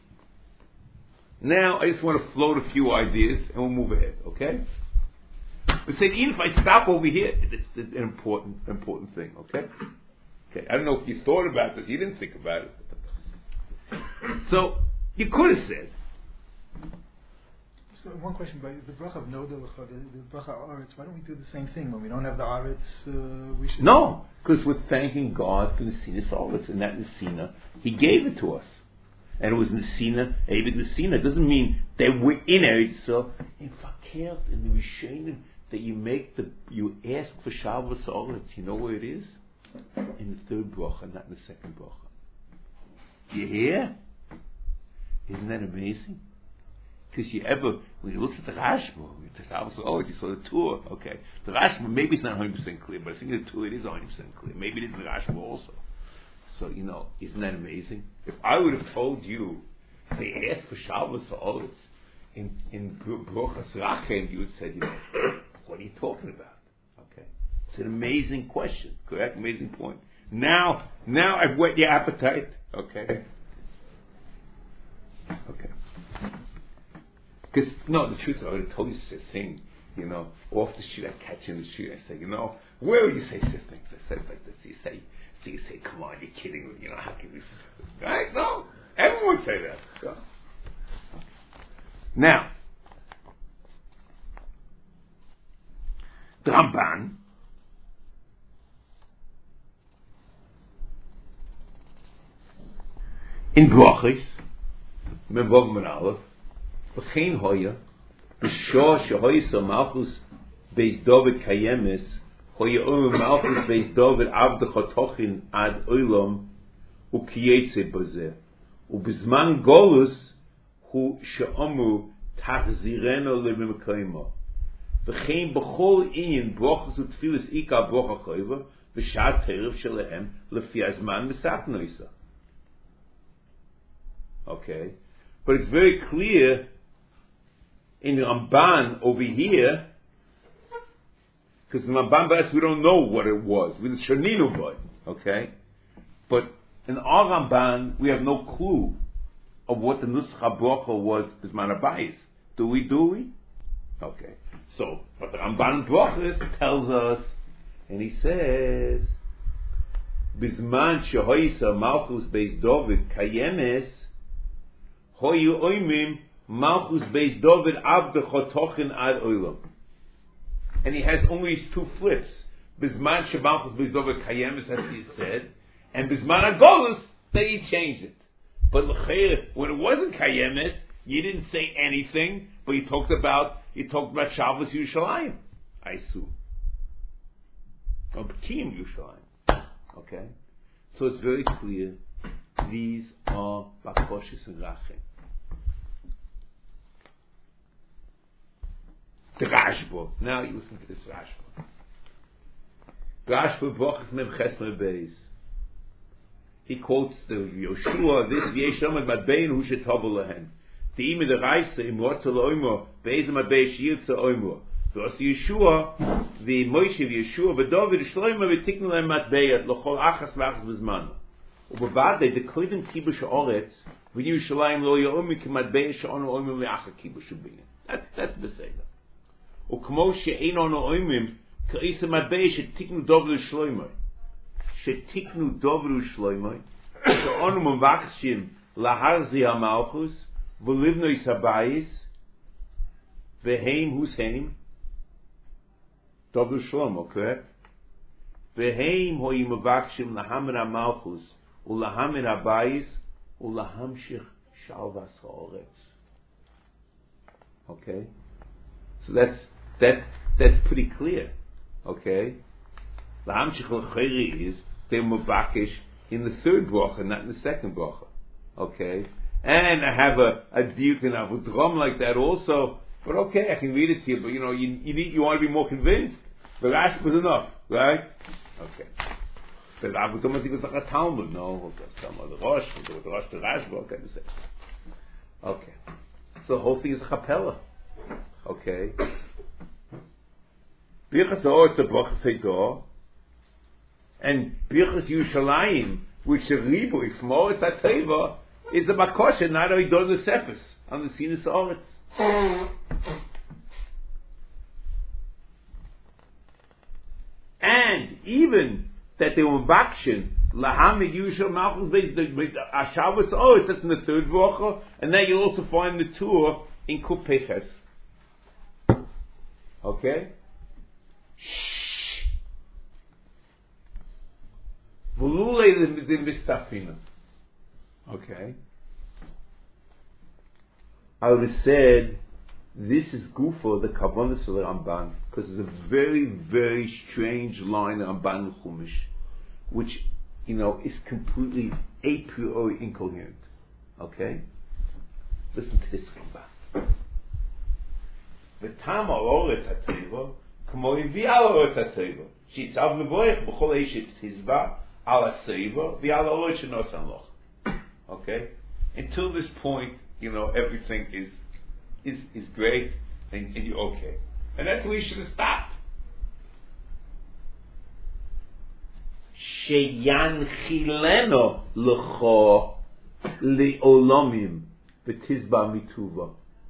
S1: Now I just want to float a few ideas and we'll move ahead. Okay? But say even if I stop over here, it's an important, important thing. Okay? Okay. I don't know if you thought about this. You didn't think about it. So you could have said.
S3: So one question, by the bracha of Noda, the, the bracha Aretz, why don't we do the same thing? When we don't have the Aretz, uh, we should...
S1: No, because we're thanking God for the Nesina Aretz, and that Nesina, He gave it to us. And it was Nesina, Eivid Nesina. It doesn't mean that we're in Eretz Yisrael. In Fakert, in the Rishonim, that you make the, you ask for Shavuos Aretz, you know where it is? In the third bracha, not in the second bracha. You hear? Isn't that amazing? Because you ever, when you look at the Rashba, you just obviously, oh, you saw the tour, okay. The Rashba, maybe it's not one hundred percent clear, but I think the tour, it is one hundred percent clear. Maybe it is the Rashba also. So, you know, isn't that amazing? If I would have told you, they asked for Shabbos Ha'aretz in, in Brochas Rachem, you would have said, you know, what are you talking about? Okay. It's an amazing question, correct? Amazing point. Now, now I've whet your appetite, okay? Okay. Because, no, the truth, I would have told you this thing, you know, off the street, I catch you in the street, I say, you know, where would you say such things? I said like this, you say, so you say, come on, you're kidding me, you know, how can you say, right? No, everyone would say that. So. Now, the Ramban, in Brachos, Mevav Men Aleph, V'chein hoya, b'shor shehoysa malchus beis David kayemes, hoya omer malchus beis David avdecha tochin ad olam ukiyetze b'zeh, u'bizman golus hu she'omu tachzireno lebimkayma, v'chein b'chol inyan brachos u'tfilas ika bracha chayva, v'shat terev shelehem lefi azman mesatnoisa. Okay, but it's very clear in the Ramban over here, because in the Ramban we don't know what it was. With the Shaninu boy, okay, but in our Ramban we have no clue of what the Nuscha Bracha was. Bisman Abayis, do we? Do we? Okay, so but the Ramban Brachos tells us, and he says, Bisman shehoysa malchus beis David kayemes. Hoyu oimim malchus beis David avdecha tochin ad olam. And he has only his two flips. Bisman shemalchus beis David kayemes, as he said, and bisman agolus, then he changed it. But l'cheir, when it wasn't kayemes, you didn't say anything, but you talked about you talked about Shabbos Yerushalayim, I assume, or B'kiyim Yerushalayim. Okay, so it's very clear. These are Bakoshes and Rachem. The Rashba. Now you listen to this Rashba. Rashba Brachos Mem Ches Mem Beis. He quotes the Yoshua, this Yesham Madbein Hu Shetavu Lehen. The Ime the Reise Imorta Loimo Beis Madbein Shirtza Oimo. Thus Yeshua, the Moshe Yeshua, the David Shloimo V'tiknu Lem Madbein L'chol Achas V'achas V'zman. ובוודאי, דקוידם כיבוש הארץ, וירושלים לא יאומי כמטבע שאנו אומרים לאחר כיבוש הבניין. That's בסדר. וכמו שאינו אומרים, כאיס המטבע שתיקנו דובר ושלוימי. שתיקנו דובר ושלוימי, שאנו מבקשים להרזי המלכוס, ולבנו את הבייס, והם הוס הם, דובר ושלוימי, correct? והם הוים מבקשים להמר המלכוס, ולהמר הבייס, ולהמשיך שלווס הארץ. Okay? So that's, that's, that's pretty clear. Okay? Lahamshich l'chayri is, they were mabakish in the third bracha, not in the second bracha. Okay? And I have a, a diuk and I have a drum like that also, but okay, I can read it to you, but you know, you, you need, you want to be more convinced. The Rash was enough, right? Okay. The Rav was like a Talmud, no? Some of the Rosh, the Rosh, the Rash, okay, the same. Okay. So the whole thing is a chapella. Okay. Birchas Ha'or, it's a Brachas Ha'or. And Birchas Yerushalayim, which the Ribui from Oretz HaTeva, is the Makosha, not how he does the Sefes, on the Sinus Oretz. And even that they were bakshin lahamid usual malchus based the Shabbos Oretz, that's in the third bracha, and then you'll also find the tour in Kupeches. Okay. Shh. V'lulei the mistafina. Okay. I would have said this is Gufa, the Kavanas of the Ramban, because it's a very, very strange line of Ramban Chumash, which, you know, is completely a priori incoherent. Okay? Listen to this Ramban. V'tam ha'oretz ha'teva, k'mo yivi al ha'oretz ha'teva. She'itzav mevoich b'chol eishet tizba al ha'seiva v'al ha'oretz she'nosan loch. Okay? Until this point, you know, everything is is is great and, and you're okay. And that's where you should have stopped. Sheyanchileno l'cho li'olamim v'tizba mituva.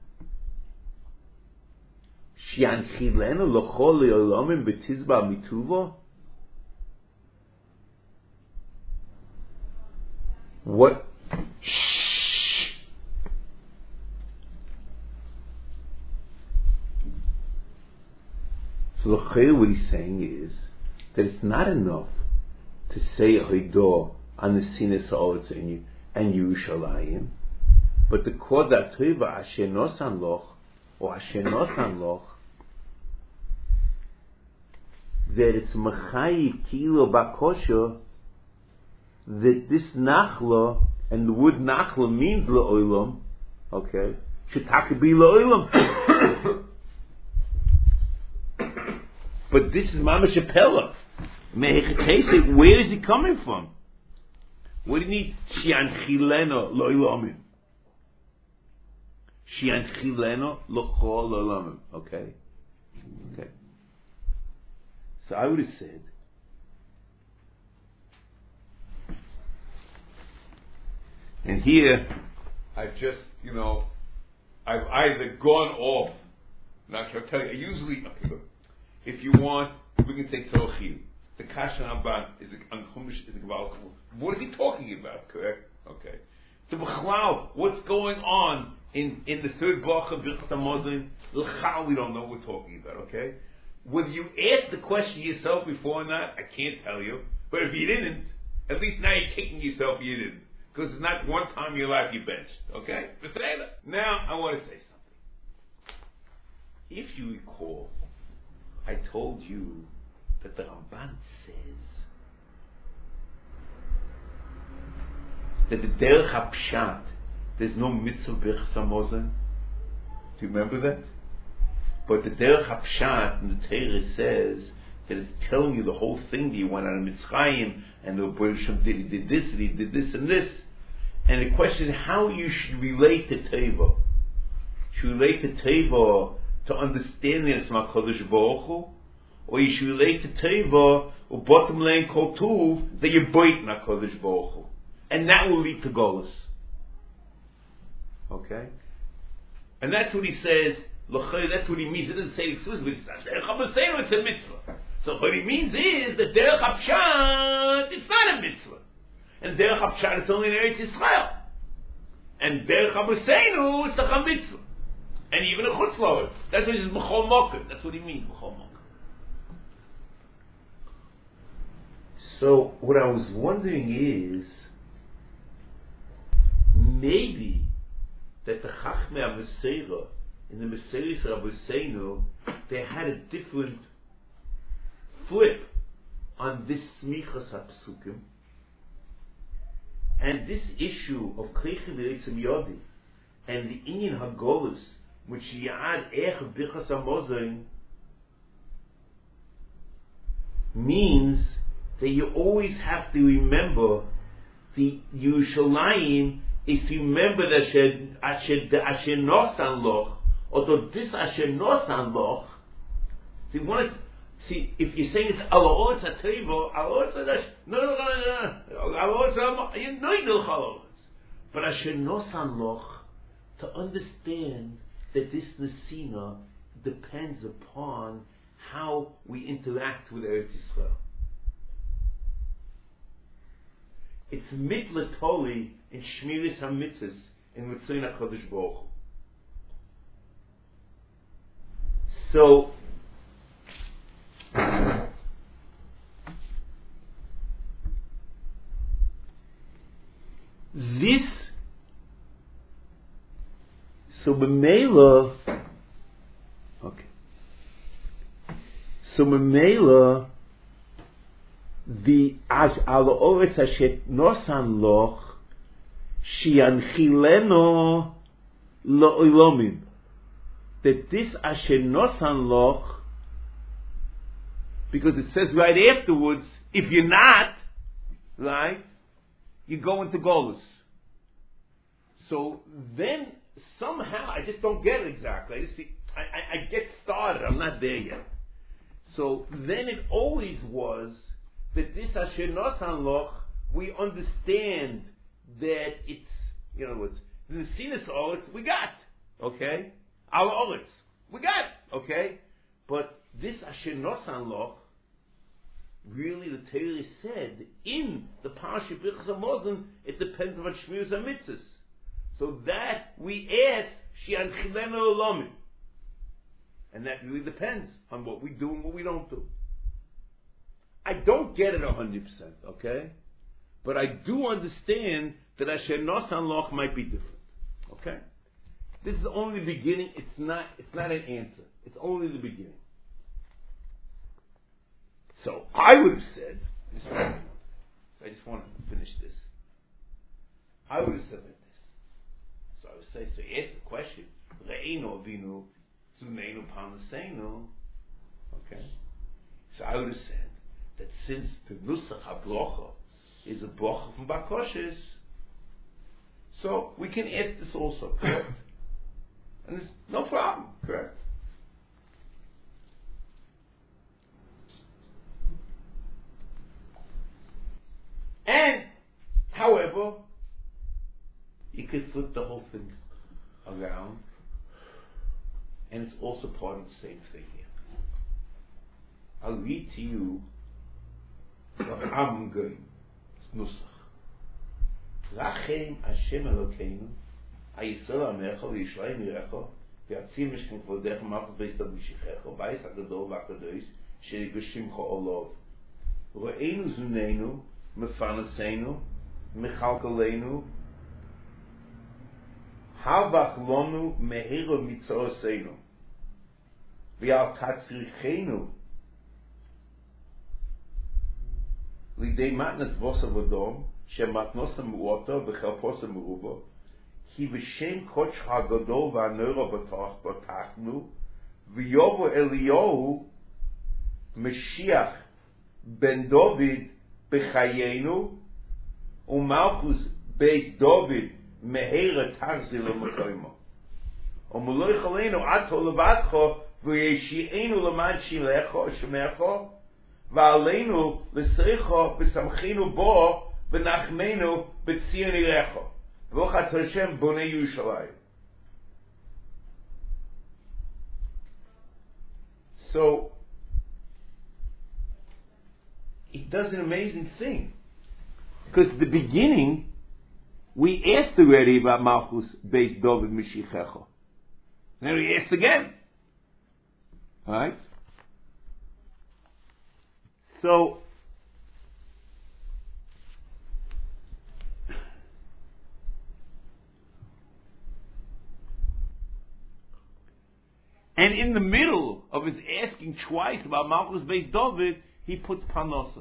S1: Sheyanchileno l'cho li'olamim v'tizba mituva. What? So the Chayr, what he's saying is that it's not enough to say Hoidah on the Sinas Ha'oretz and Yerushalayim, but the Kod HaTeva Asher Nosan Loch or Asher Nosan Loch, that it's Mechayiv Kilo Bakosha, that this Nachla, and the word Nachla means La'olam, okay, should be La'olam. But this is Mamash Apella. Where is he coming from? What do you need? Sheyanchileno lo'olamim. Sheyanchileno lo'chol lo'olamim. Okay? Okay. So I would have said, and here, I've just, you know, I've either gone off, now I'll tell you, I usually, okay, look, if you want, we can take Tzorchim. The Kashan Abban is a Chumash, is a Gebal. What is he talking about, correct? Okay. So B'chlal, what's going on in, in the third Bracha of Birchas HaMazon? L'chal, we don't know what we're talking about, okay? Whether you asked the question yourself before or not, I can't tell you. But if you didn't, at least now you're kicking yourself you didn't. Because it's not one time in your life you benched, okay? Now, I want to say something. If you recall, I told you that the Ramban says that the Derech HaPshat, there's no mitzvah Birchas HaMazon. Do you remember that? But the Derech HaPshat in the Torah says that it's telling you the whole thing that you went out of Mitzrayim and the Bereshit did, he did this and he did this and this. And the question is how you should relate to Teva. Should you relate to Teva to understand the Asma Kodesh Baruch Hu, or you should relate to Teva or bottom line Kol Tuv that you're biting at Kodesh Baruch Hu, and that will lead to Golus. Okay, and that's what he says. That's what he means. It doesn't say exclusively. It's a mitzvah. So what he means is that Derech HaPshat it's not a mitzvah, and Derech HaPshat it's only in Eretz Yisrael, and Derech HaMaseinu it's a mitzvah. And even a chutz lower. That's what he says, B'chol Mokum. That's what he means, B'chol Mokum. So, what I was wondering is, maybe that the Chachmei HaMaseira, in the Maseiris Rabbeinu, they had a different flip on this Smichas HaPsukim, and this issue of Kleichim V'Eitzim Yodi, and the Inyan HaGolus, which Ya'ad Ech Birchas HaMazon, means that you always have to remember the Yerushalayim is to remember that Asher Nosan Loch, or this Asher Nosan Loch. So you want to see, if you're saying it's Al Ha'oretz HaTeva, Al Ha'oretz HaTeva, no, no, no, no, no, Al Ha'oretz HaTeva, you know you know Al Ha'oretz. But Asher Nosan Loch, to understand that this Nesina depends upon how we interact with Eretz Yisrael. It's mitla toli in Shmiris HaMitzvos in Ritzoin HaKadosh Baruch Hu. So, this, so B'meila, okay, so B'meila, the Al Ha'oretz Asher Nosan Loch Sheyanchileno Lo'olamim. that this asher nosan loch, because it says right afterwards, if you're not, right, you go into Golus. So then somehow, I just don't get it exactly. I, just see, I, I, I get started, I'm not there yet. So then it always was that this asher nosan loch, we understand that it's, in other words, the Nesinus Oretz, we got, okay? Our Oretz, we got, okay? But this Asher Nosan Loch, really the Torah said, in the Parashat Birchas Hamazon, it depends on Shmiras HaMitzvos. So that we ask, She'anchilenu Olamim. And that really depends on what we do and what we don't do. I don't get it a hundred percent, okay? But I do understand that Asher Nosan Loch might be different. Okay? This is only the beginning. It's not it's not an answer. It's only the beginning. So I would have said, so I just want to finish this. I would have said like this. So I would say, so you ask the question, Re'eno Avinu Zuneinu Parnaseinu. Okay? So I would have said that since the Nusach HaBrocha is a Brocha from Bakoshes, so we can ask this also, correct? And there's no problem, correct? And, however, you could flip the whole thing around, and it's also part of the same thing here. I'll read to you what I'm going. It's Nusach. Rachem Hashem Elokeinu, Hayisrael Amecha, V'Yisrael Mirecha, V'Yatzim Mishkan Kvodecha, Malchus Beis Dav Mishichecha, V'Bayis HaGadol V'HaKadosh, She'Yigashimcha Olov. Ro'einu Zuneinu, Mefarnaseinu, Mechalkaleinu, Havach Lonu Mehiro Mitzoroseinu, V'Al Tatzricheinu, Lidei Matnas Vosa Vodom, Shematnosam Water, Bechelposam Rubo, He Vishem Koch Hagadol Vanero Batach Batachnu, V'Yovo Eliyahu, Mashiach Ben David Bechayenu, Umalchus Beis David Meheira Tarzil Makoimo. Umuloi Chalenu Ato Levadcho, V'Yeshienu Lamad Shilecho, Shemecho, V'Aleinu L'Seicho, V'Samchinu Bo, V'Nachmenu B'Tzion Irecho. V'Ochat Hashem Bonei Yerushalayim. So, he does an amazing thing. Because at the beginning, we asked already about Malchus Beis David Mishichecho. Then we asked again. Alright? So, and in the middle of his asking twice about Malchus Beis David, he puts Parnasa.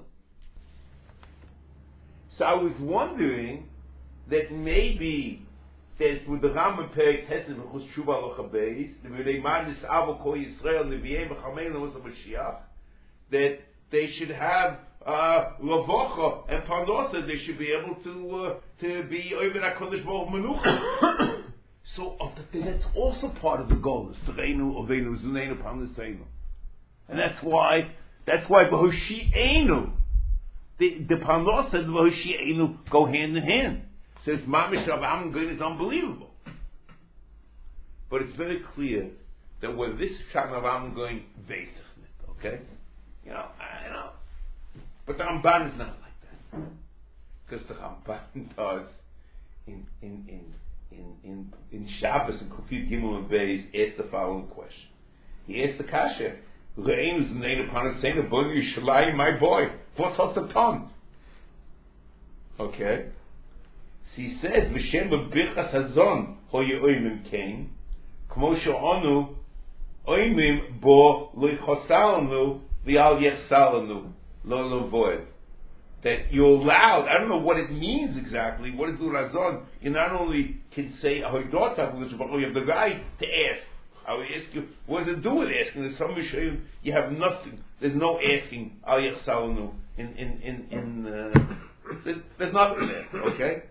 S1: So I was wondering that maybe that with the Rambam Perek Hesed V'chus Tshuva Locha Beis, the V'leiman Nis'avo Kol Yisrael Nevi'ei V'chamein L'mos HaMashiach, that they should have uh, Lavocha and Parnasa. They should be able to uh, to be over HaKadosh Baruch Menucha. So uh, that's also part of the goal. T'reinu Oveinu Zuneinu Parnaseinu, and that's why that's why B'Hoshi'enu, the the Parnasa and B'Hoshi'enu go hand in hand. So it's Mamish Avraham Goin is unbelievable, but it's very clear that when this Shana Avraham Goin Veisachnet, okay. You know, I know. But the Ramban is not like that. Because the Ramban does in in in in in, in Shabbos and Kufit Gimel and Beis ask the following question. He asked the Kasha, Re'enu Zuneinu Parnaseinu Boni Yerushalayim, my boy, what's up the tongue? Okay. So he says, V'shem b'birchas hazon hoye oimim kein, kmo she'onu oimim bo loichosalanu v'al yechsalanu lo lo voed. That you're allowed, I don't know what it means exactly, what is the razon? You not only can say, Ahoy Dota, but you have the right to ask, I will ask you, what does it do with asking? There's some Mishayim, you have nothing. There's no asking. Al Yachsalnu in in in in. Uh, there's, there's nothing there. Okay.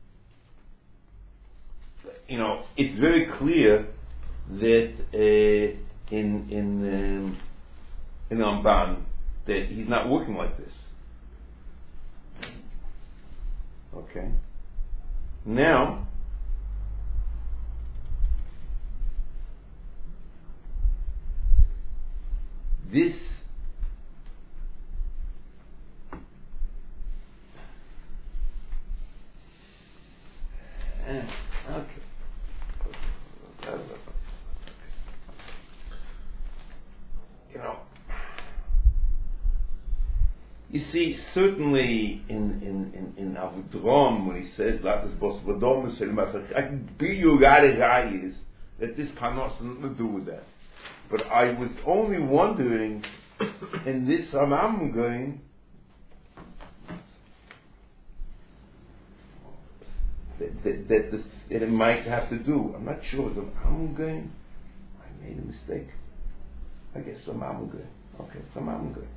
S1: You know, it's very clear that uh, in in um, in Ramban that he's not working like this. Okay. Now, this uh, okay. You know, you see, certainly in in in, in Avodrom, when he says "Latas Bos Vodom," I can be you got a guy is that this panos nothing to do with that. But I was only wondering in this Ramam going that that, that, this, that it might have to do. I'm not sure. The Ramam going, I made a mistake. I guess Ramam going. Okay, Ramam going.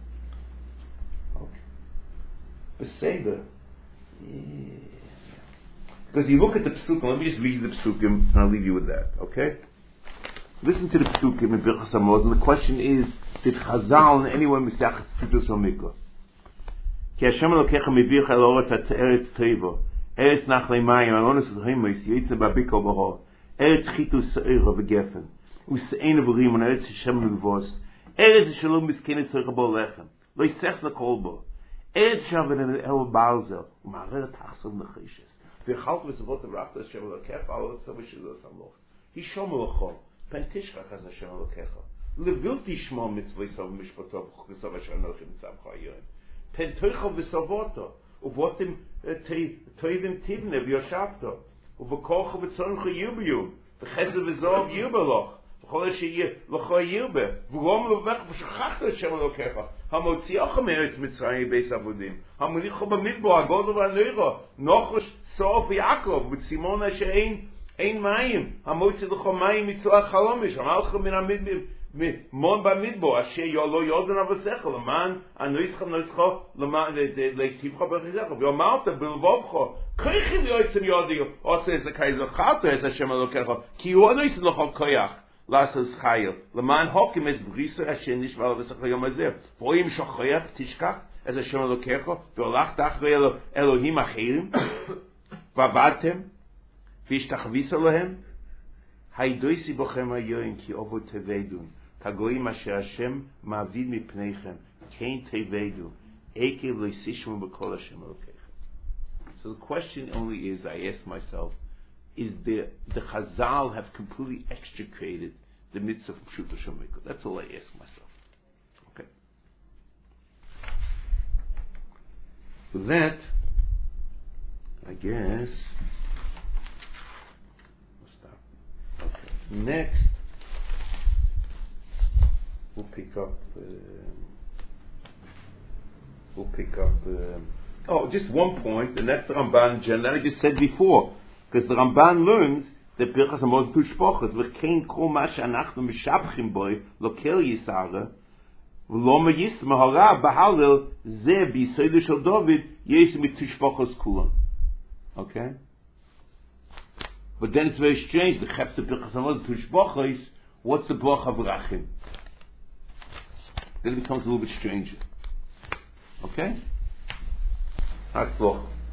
S1: Okay. Beseder. Yeah. Because you look at the Psukim, let me just read the Psukim and I'll leave you with that, okay? Listen to the Psukim in Birchas Hamazon, and the question is, did Chazal in any way misachas Pshutos or Mikra? Ki Hashem Elokecha mevicha el oretz ha'eretz teivo, eretz nachlei mayim, alonos v'chimois, yitzah b'abikol b'hor, eretz chitus se'ira v'gefen, u'se'en v'rim, eretz Hashem v'gvos, eretz shalom miskenes tzorcha bo lechem, lo yisech l'kol bo, eretz shaven el balzel, u'ma'arer ta'achsel necheshes, v'chalt v'savot v'rachta Hashem Elokecha, alonos v'shilo samoch, hishomer l'chol, Pentishchach as Hashem Elokecha. Levilti shmo mitzvah sav mishpatov chuksav Hashem Elokim tzavcha yoyim. Pentoicha v'savoto. Uvotim toivim tivne v'yoshavto. Uvokocha v'tzoncha yubiyum. V'chesed v'zov yubeloch. V'chol sheyeh l'cho yube. V'gom l'vech v'shachachta Hashem Elokecha. Hamotziacha meretz Mitzrayim beis avodim. Hamonicha b'midbo agodo v'anoira. Nochosh sof Yaakov. V'tzimon she'ein Ein mayim, hamotzi l'cho mayim mitzoach chalomish, amalcha min hamid mon b'midbo, asher yolo yodan avasecha, l'man anoischam noischa, l'man le'ktivcha b'chizecha, v'yomalta b'lvovcha, koichi v'yoitzim yodi, ose es l'kaizer chato es Hashem Elokecha, ki hu anois l'cho koyach, lasas chayil, l'man hokim es b'riso asher nishval avasecha yom hazeh, v'oyim shochoyach tishkach es Hashem Elokecha, v'olach tachvei Elohim achirim, v'avatem, Vishtachvis Elohem, Haidoisi bochem hayoim ki ovo tevedun, kagoyim asher Hashem ma'avid mipneichem, kein tevedu, eke loisishmu b'kol Hashem Elokecha. So the question only is, I ask myself, is the the Chazal have completely extricated the mitzvah of Pshuto Shomiko? That's all I ask myself. Okay. With that, I guess. Next, we'll pick up. Uh, we'll pick up. Uh, oh, just one point, and that's the Ramban agenda. I just said before, because the Ramban learns that Birchas Hamazon tushpochas v'kein kol ma she'anachnu mishabchim boy lokel yisara v'lo meyisma hara b'halel ze b'yisodo shel David yesh mitushpochas kulam. Okay. But then it's very strange. The Chefs of Birchas Hamazon tushpochas. What's the bracha of Rachim? Then it becomes a little bit stranger. Okay. Hatzloch.